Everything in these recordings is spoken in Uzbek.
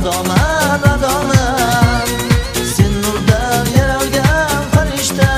adoman, adoman, sen nurdan yaralgan farishta.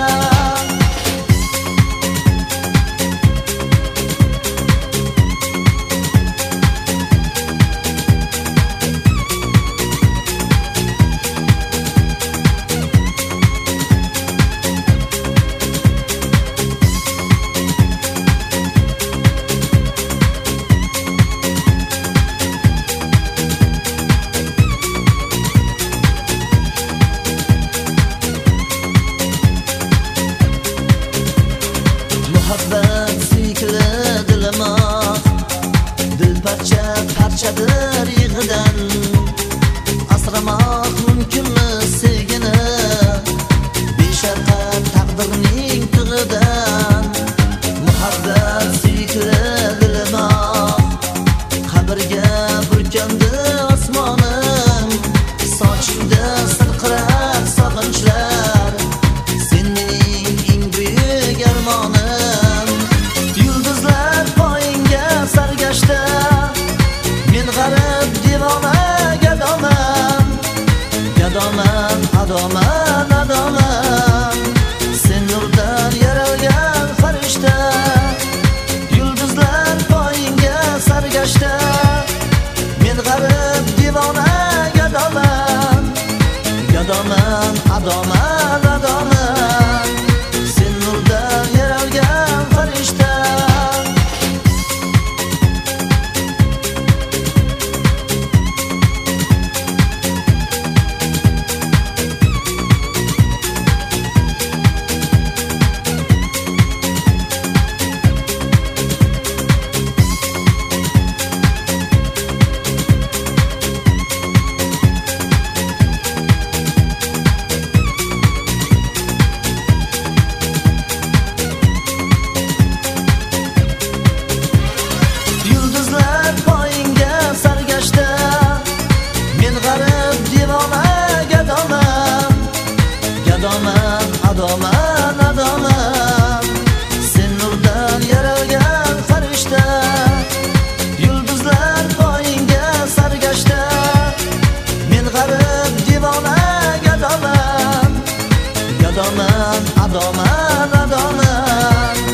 Muhabbat suyukli dilimoq, dil parchadir yig'idan. Asramoq mumkinmi sevgini, beshafqat taqdirning tig'idan. Muhabbat suyukli dilimoq, qabrga burkandi osmonim, sochingda sirqirar sog'inchlar, sen mening eng buyuk armonim. Yulduzlar poyingga sargashta, men g'arib devona gadoman, gadoman, adoman, adoman, sen nurdan yaralgan farishta. Yulduzlar poyingga sargashta, men g'arib devona gadoman, gadoman, adoman, adoman, sen nurdan yaralgan farishta. Yulduzlar poyingga sargashta, men g'arib devona gadoman, gadoman, adoman, adoman, sen nurdan yaralgan farishta. Yulduzlar poyingga sargashta, men g'arib devona gadoman, gadoman, adoman, adoman,